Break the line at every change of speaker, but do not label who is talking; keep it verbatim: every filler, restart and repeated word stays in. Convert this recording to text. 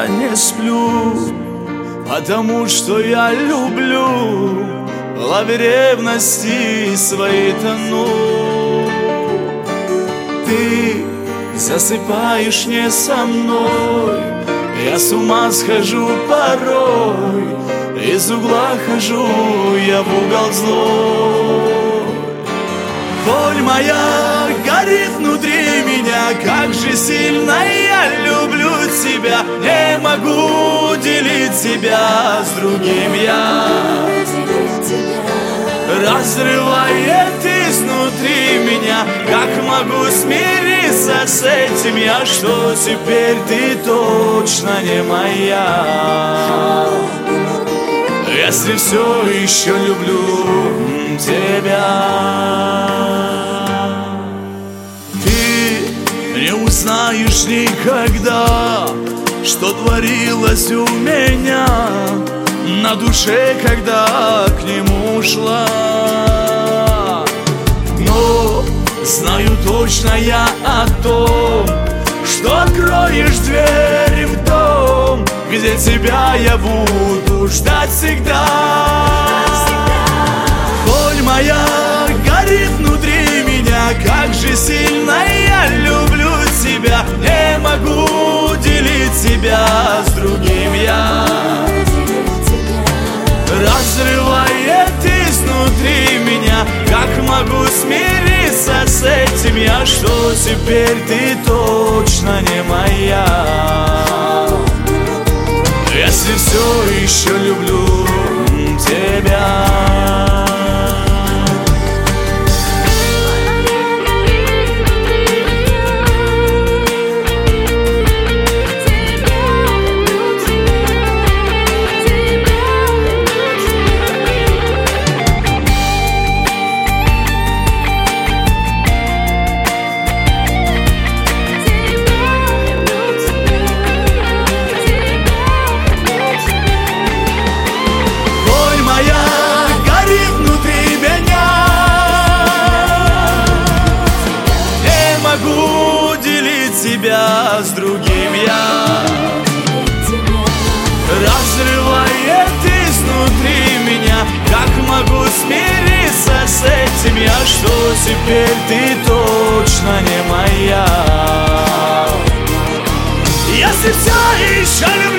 я не сплю, потому что я люблю, ловя ревности своей тону. Ты засыпаешь не со мной, я с ума схожу порой, из угла хожу я в угол злой. Боль моя горит внутри меня, как же сильно я люблю тебя. Не могу делить тебя с другим я. Разрывает изнутри меня, как могу смириться с этим я, что теперь ты точно не моя. Если все еще люблю тебя. Ты не узнаешь никогда, что творилось у меня на душе, когда к нему ушла. Но знаю точно я о том, что откроешь дверь в дом, где тебя я буду ждать всегда. Боль моя горит внутри меня, как же сильно я люблю тебя. Не могу делить тебя с другим я. Разрывает изнутри меня, как могу смириться с этим я, что теперь ты точно не моя. Если все еще люблю тебя. Могу делить тебя с другим я. Разрывает изнутри меня, как могу смириться с этим я, что теперь ты точно не моя. Если все еще люблю